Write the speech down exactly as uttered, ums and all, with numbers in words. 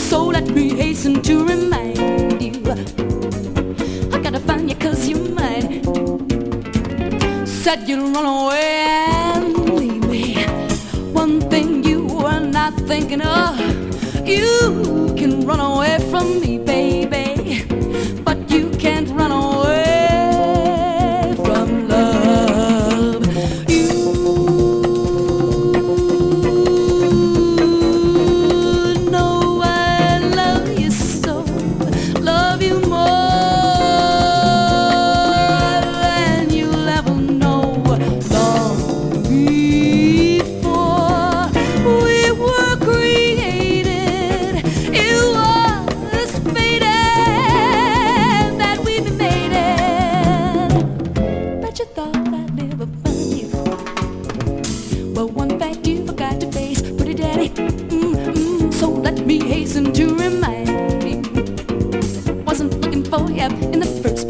So let me hasten to remind you, I gotta find you 'cause you're mine. Said you'd run away and leave me. One thing you were not thinking of, you can run away from me, baby, but you can't run away from love. You know I love you so, love you more than you'll ever know. Long before we were created, it was fated that we'd be mated. Bet you thought I'd never find you. Well, one fact you forgot to face, pretty daddy. Mm-mm. So let me hasten to remind you, wasn't looking for you in the first